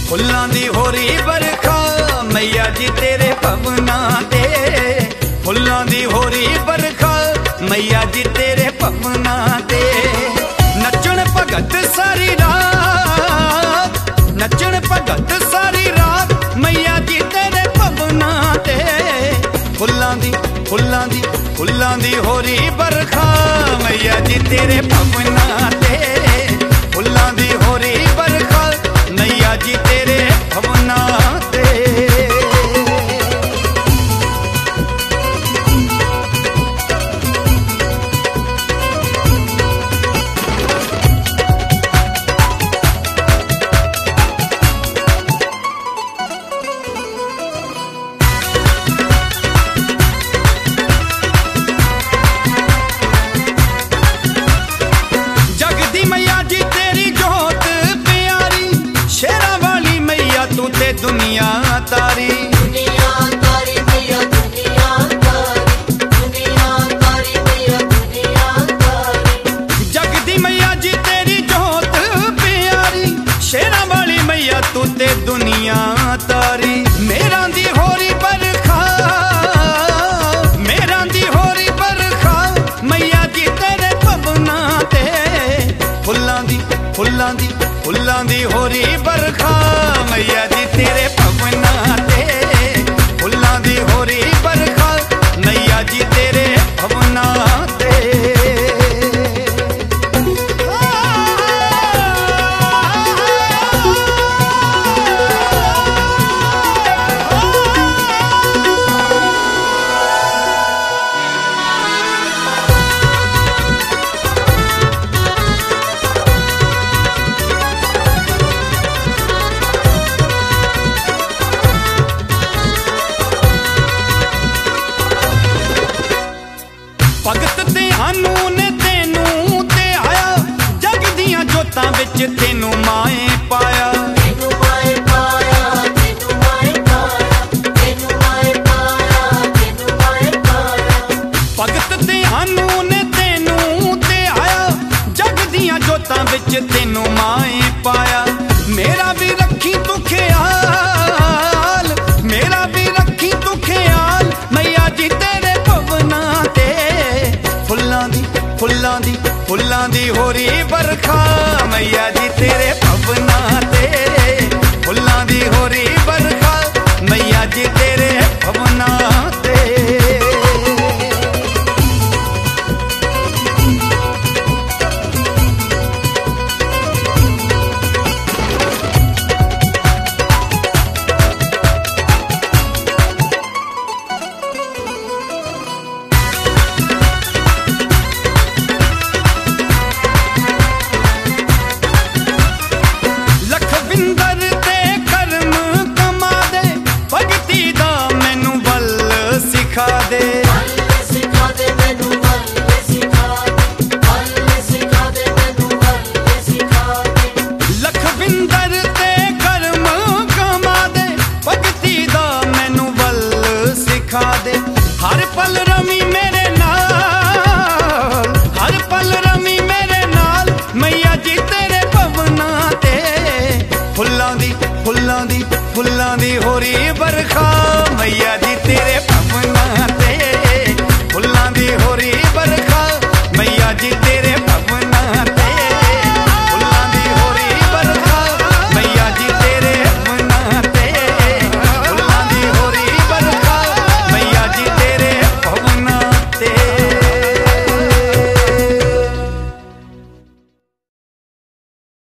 फुल्लां दी हो रही बरखा मैया जी तेरे भवना ते। फुल्लां दी हो रही बरखा मैया जी तेरे भवना ते। नचण भगत सारी रात, नचण भगत सारी रात मैया जी तेरे भवना ते। फुल्लां दी फुल्लां दी फुल्लां दी हो रही बरखा मैया जी तेरे भवना ते। फुल्लां दी हो रही बरखा मैया जी तेरे भवना ते। जगदी मैया जी तेरी जोत प्यारी, शेरा वाली मैया तू ते दुनिया तारी। दुनिया तारी मैया दुनिया तारी, दुनिया तारी मैया दुनिया तारी। जगदी मैया जी तेरी जोत प्यारी, शेरा वाली मैया तू ते दुनिया तारी। मेरा दी होरी बरखा, मेरा दी होरी बरखा मैया जी तेरे भवना ते। फुल्लां दी फुल्लां दी फुल्लां दी होरी बरखा मैया जी तेरे भवना ते। फुल्लां दी होरी बरखा मैया जी तेरे भवना ते। भगत ध्यानू ने तेनू ते आया, जग दियां जोतां विच तेनू माए पाया। तेनू माए पाया, तेनू माए पाया, तेनू माए पाया, तेनू माए पाया। भगत ध्यानू ने तेनू ते आया, जग दियां जोतां विच तेनू माए पाया। मेरा भी रखी तू ख्याल, मेरा भी रखी तू ख्याल मैया जी तेरे भवना ते। फुल्लां दी फुल्लां दी फुल्लां दी हो रही बरखा मैया जी तेरे भवना ते। फुल्लां दी हो रही बरखा मैया जी तेरे भवना ते। लखविंदर ते कर्म कमा दे, भगती दा मैनू बल सिखा दे। बल सिखा दे मैनू बल सिखा दे, बल सिखा दे मैनू बल सिखा दे। लखविंदर ते कर्म कमा दे, भगती दा मैनू बल सिखा दे। हर पल रमी मेरे नाल, हर पल रमी मेरे नाल मैया जी तेरे भवना ते। फुल्लां दी फुल्लां दी फुल्लां दी हो रही बरखा मैया